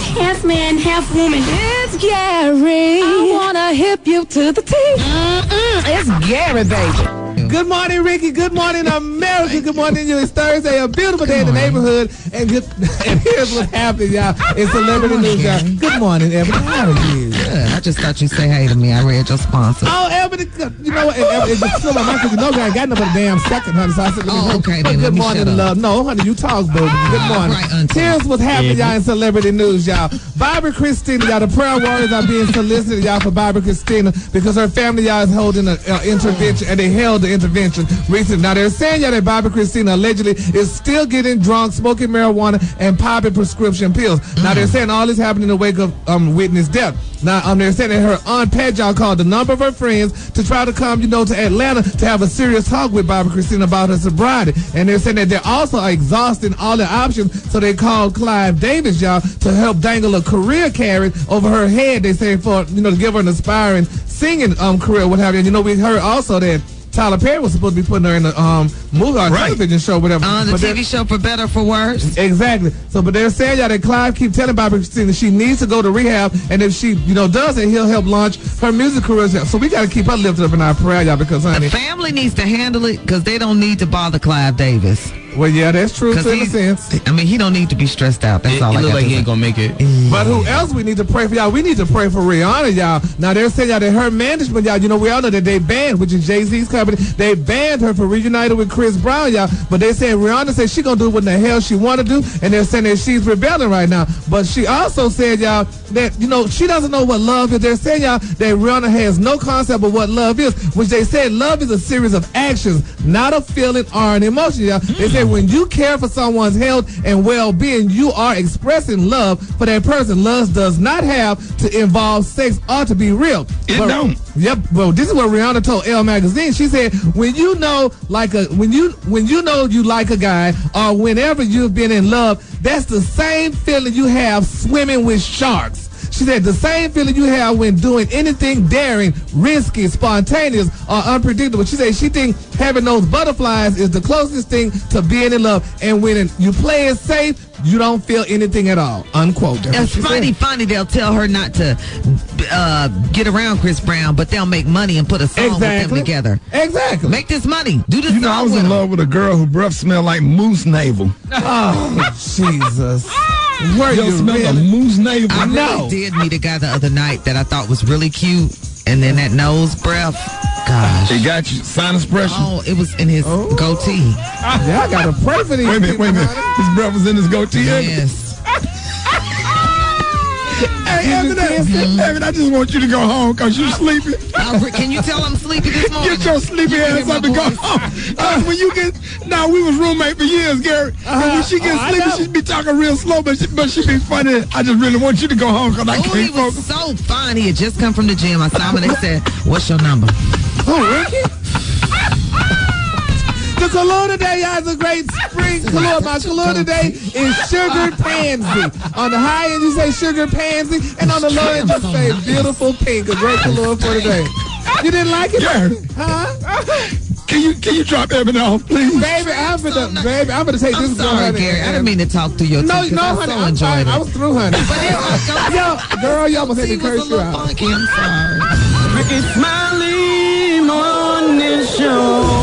half man, half woman. It's Gary. I wanna hip you to the teeth. It's Gary, baby. Good morning, Ricky. Good morning, America. Good morning, you. It's Thursday, a beautiful day in the neighborhood. And here's what happened, y'all. It's celebrity news, y'all. Good morning, Ebony. How are you? Good. I just thought you'd say hey to me. I read your sponsor. Oh, Ebony, you know what? It's still my mouth because you know I ain't got no but a damn second, honey. So I said, okay, then good morning, love. No, honey, you talk, baby. Good morning. Right, here's what's happening, y'all, in celebrity news, y'all. Barbara Christina, y'all, the prayer warriors are being solicited, y'all, for Barbara Christina because her family, y'all, is holding an intervention, and they held the intervention recently. Now, they're saying, y'all, that Barbara Christina allegedly is still getting drunk, smoking marijuana, and popping prescription pills. Now, they're saying all this happened in the wake of Whitney's death. Now, they're saying that her aunt Pat, y'all, called a number of her friends to try to come, to Atlanta to have a serious talk with Barbara Christina about her sobriety. And they're saying that they're also exhausting all their options, so they called Clive Davis, y'all, to help dangle a career carrot over her head, they say, for, to give her an aspiring singing career, what have you. And, we heard also that Tyler Perry was supposed to be putting her in a movie or television show, whatever. On the TV show, For Better or For Worse. Exactly. So, but they're saying, y'all, that Clive keep telling Barbara Christina she needs to go to rehab, and if she, does it, he'll help launch her music career. So we got to keep her lifted up in our prayer, y'all, because, honey, the family needs to handle it because they don't need to bother Clive Davis. Well, yeah, that's true, in a sense. I mean, he don't need to be stressed out. That's all I got to say. Look like he ain't going to make it. But who else we need to pray for, y'all? We need to pray for Rihanna, y'all. Now, they're saying, y'all, that her management, y'all, we all know that they banned, which is Jay-Z's company, they banned her for reuniting with Chris Brown, y'all. But they saying Rihanna said she going to do what the hell she want to do, and they're saying that she's rebelling right now. But she also said, y'all, that, she doesn't know what love is. They're saying, y'all, that Rihanna has no concept of what love is, which they said love is a series of actions, not a feeling or an emotion, y'all. They say when you care for someone's health and well-being, you are expressing love for that person. Love does not have to involve sex or to be real. It don't. Yep. Well, this is what Rihanna told Elle magazine. She said, when you know you like a guy, or whenever you've been in love, that's the same feeling you have swimming with sharks. She said the same feeling you have when doing anything daring, risky, spontaneous, or unpredictable. She said she thinks having those butterflies is the closest thing to being in love. And when you play it safe, you don't feel anything at all. Unquote. It's funny. They'll tell her not to get around Chris Brown, but they'll make money and put a song with them together. Exactly. Make this money. Do this song I was in love with a girl whose breath smelled like moose navel. Oh, Jesus. Where you smell a moose navel? I really did meet a guy the other night that I thought was really cute, and then that nose breath, gosh. He got you sinus pressure? Oh, it was in his goatee. Yeah, I gotta pray for these. Wait a minute. His breath was in his goatee? Yes. Hey, Evan, I just want you to go home because you're sleepy. Can you tell I'm sleepy this morning? Get your sleepy ass up and go home. When you get, we was roommates for years, Gary. And when she gets sleepy, she be talking real slow, but she be funny. I just really want you to go home because I can't focus. He was so fun. He had just come from the gym. I saw him and they said, "What's your number?" Oh, Ricky? The color today, y'all, is a great spring color. My color today is sugar pansy. On the high end, you say sugar pansy, and on the low end, you say beautiful pink. A great color for today. You didn't like it? Gary. Huh? Can you drop Evan off, please? Baby, I'm gonna take this girl. Sorry, Gary. I didn't mean to talk to you. No, honey, I'm fine. I was through, honey. Girl, you almost had me curse you out. I'm sorry. Ricky Smiley Morning Show.